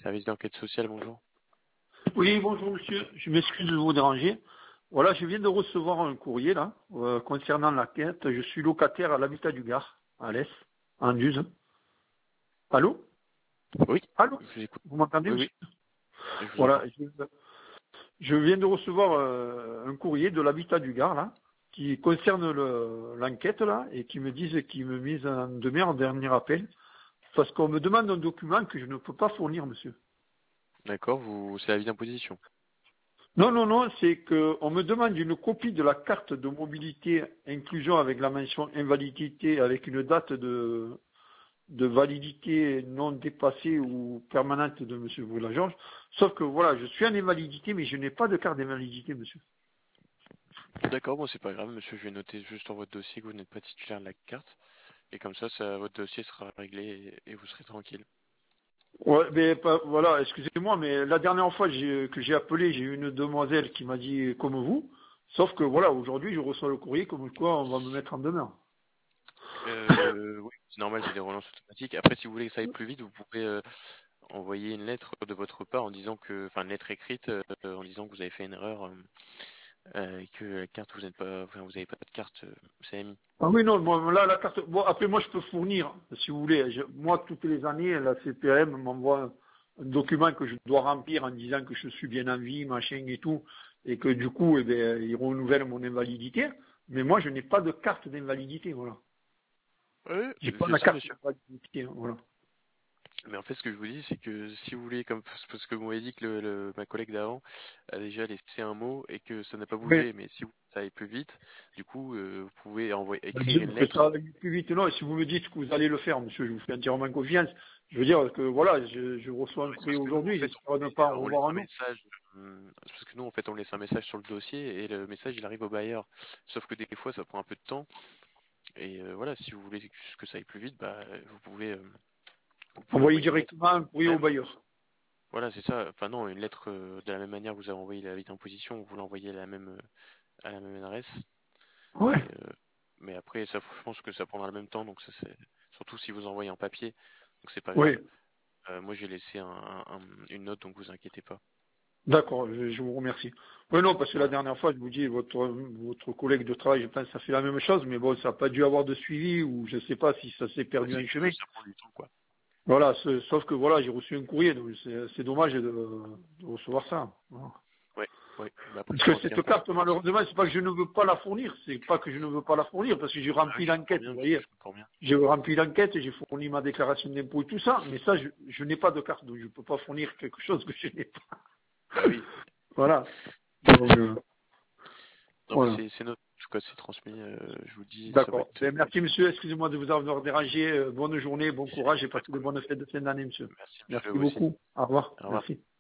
Service d'enquête sociale, bonjour. Oui, bonjour monsieur, je m'excuse de vous déranger. Voilà, je viens de recevoir un courrier là, concernant l'enquête. Je suis locataire à l'habitat du Gard, à l'Est, en Duze. Allô? Oui, Allô? je vous écoute. Vous m'entendez Oui, monsieur? oui, je vous Voilà, entends. je viens de recevoir un courrier de l'habitat du Gard là, qui concerne l'enquête là, et qui me disent qu'ils me misent en demeure en dernier appel, parce qu'on me demande un document que je ne peux pas fournir monsieur. D'accord, c'est l'avis d'imposition. Non, non, non, c'est qu'on me demande une copie de la carte de mobilité inclusion avec la mention invalidité avec une date de validité non dépassée ou permanente de M. Boula-Georges. Sauf que voilà, je suis en invalidité, mais je n'ai pas de carte d'invalidité, monsieur. D'accord, bon, c'est pas grave, monsieur, je vais noter juste dans votre dossier que vous n'êtes pas titulaire de la carte. Et comme ça, votre dossier sera réglé et vous serez tranquille. Ouais, mais voilà, excusez-moi, mais la dernière fois que j'ai appelé, j'ai eu une demoiselle qui m'a dit comme vous. Sauf que voilà, aujourd'hui, je reçois le courrier comme quoi on va me mettre en demeure. Oui, c'est normal, c'est des relances automatiques. Après, si vous voulez que ça aille plus vite, vous pouvez envoyer une lettre de votre part en disant enfin, une lettre écrite en disant que vous avez fait une erreur et que la carte, vous n'avez pas de carte CMI. Ah oui, non, moi, là, la carte, bon, après, moi, je peux fournir, si vous voulez. Moi, toutes les années, la CPM m'envoie un document que je dois remplir en disant que je suis bien en vie, machin et tout, et que du coup, eh bien, ils renouvellent mon invalidité. Mais moi, je n'ai pas de carte d'invalidité, voilà. Oui, J'ai pas c'est la ça, carte monsieur. d'invalidité, hein, voilà. Mais en fait, ce que je vous dis, c'est que si vous voulez, parce que vous m'avez dit que ma collègue d'avant a déjà laissé un mot et que ça n'a pas Mais, bougé, mais si ça aille plus vite, du coup, vous pouvez écrire une disons que lettre. ça va aller plus vite, non, et si vous me dites que vous allez le faire, monsieur, je vous fais entièrement confiance. Je veux dire que, voilà, je reçois un C'est courrier parce que nous, en aujourd'hui, fait, j'espère ne pas en on revoir laisse un un autre. message. C'est parce que nous, en fait, on laisse un message sur le dossier et le message, il arrive au bailleur. Sauf que des fois, ça prend un peu de temps. Et voilà, si vous voulez que ça aille plus vite, bah, vous pouvez Envoyer envoyer une lettre. directement un courrier au Même. bailleur. Voilà, c'est ça. Enfin non, une lettre de la même manière que vous avez envoyé l'avis d'imposition, vous l'envoyez à la même adresse. Ouais. Mais après, ça, je pense que ça prendra le même temps, donc ça c'est surtout si vous envoyez en papier, donc c'est pas Oui. grave. Moi j'ai laissé une note, donc vous inquiétez pas. D'accord, je vous remercie. Oui, non, parce que la Voilà. dernière fois, je vous dis, votre collègue de travail, je pense que ça fait la même chose, mais bon, ça n'a pas dû avoir de suivi, ou je ne sais pas si ça s'est Ouais, perdu c'est en juste que chemin. ça prend du temps, quoi. Voilà, sauf que voilà, j'ai reçu un courrier, donc c'est dommage de recevoir ça. Voilà. Ouais, ouais. Bah après Parce c'est que dans ce cette cas-là. carte, malheureusement, c'est pas que je ne veux pas la fournir, c'est pas que je ne veux pas la fournir, parce que j'ai Ah oui, rempli je comprends l'enquête, bien, vous monsieur, voyez. je comprends bien. J'ai rempli l'enquête, j'ai fourni ma déclaration d'impôt et tout ça, mais ça, je n'ai pas de carte, donc je ne peux pas fournir quelque chose que je n'ai pas. Bah oui. Voilà. Donc, Non mais voilà. c'est notre, en tout cas c'est transmis. Je vous dis, ça va D'accord. être. Ben, merci monsieur, excusez-moi de vous avoir dérangé. Bonne journée, bon courage et Pas de passez de quoi. bonnes fêtes de fin d'année monsieur. Merci monsieur, Merci vous aussi. beaucoup. Au revoir. Au revoir. Merci.